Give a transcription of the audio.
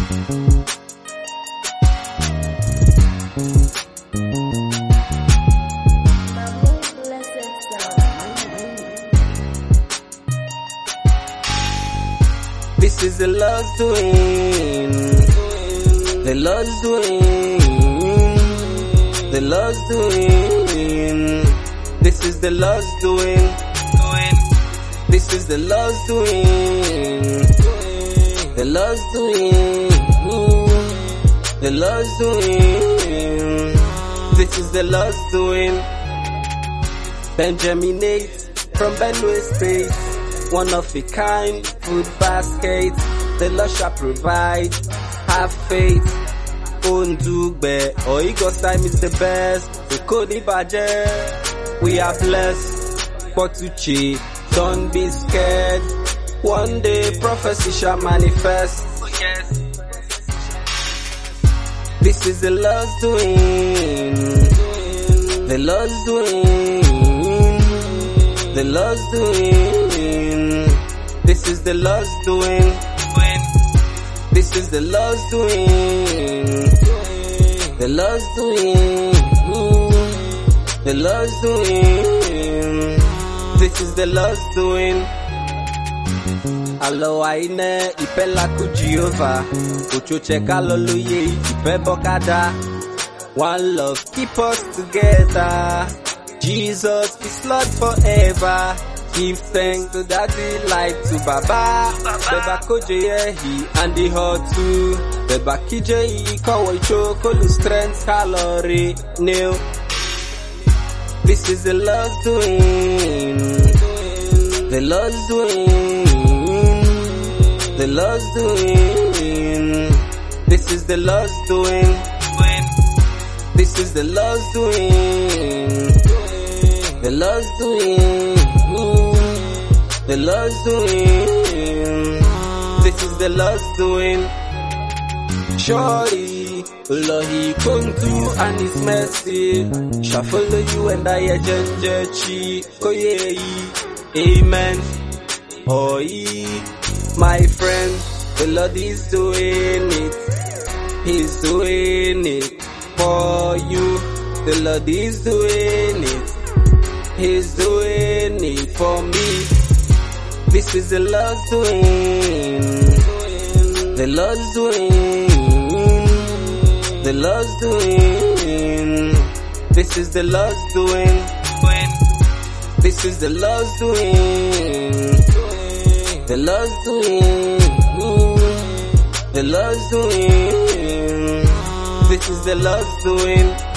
This is the Lord's doing. The Lord's doing. The Lord's doing. This is the Lord's doing. This is the Lord's doing. The Lord's doing. The Lord's doing. This is the Lord's doing. Benjaminate from Benue State. One of a kind food basket. The Lord shall provide. Have faith. Ondugbe. Oigos time is the best. Ekoni Baje. We are blessed. Potuchi. Don't be scared. One day prophecy shall manifest. This is the Lord's doing. The Lord's doing. The Lord's doing. This is the Lord's doing. This is the Lord's doing. The Lord's doing. The Lord's doing. This is the Lord's doing. Alo aine ipela ku Jehovah. Uchoche kaloluye ipe bokada. One love keep us together. Jesus is Lord forever. Give thanks to Daddy, light to Baba. Beba koje he and the hot too. Beba kije kawo chokolu strength calorie nil. This is the Lord's doing. The Lord's doing. The Lord's doing. This is the Lord's doing. This is the Lord's doing. The Lord's doing. The Lord's doing. This is the Lord's doing. Surely, Lord He come through and His mercy shall follow you and I agenjechi koye. Amen. Oi, my friend, the Lord is doing it. He's doing it for you. The Lord is doing it. He's doing it for me. This is the Lord's doing. The Lord's doing. The Lord's doing. This is the Lord's doing. This is the Lord's doing. The Lord's doing. The Lord's doing. This is the Lord's doing.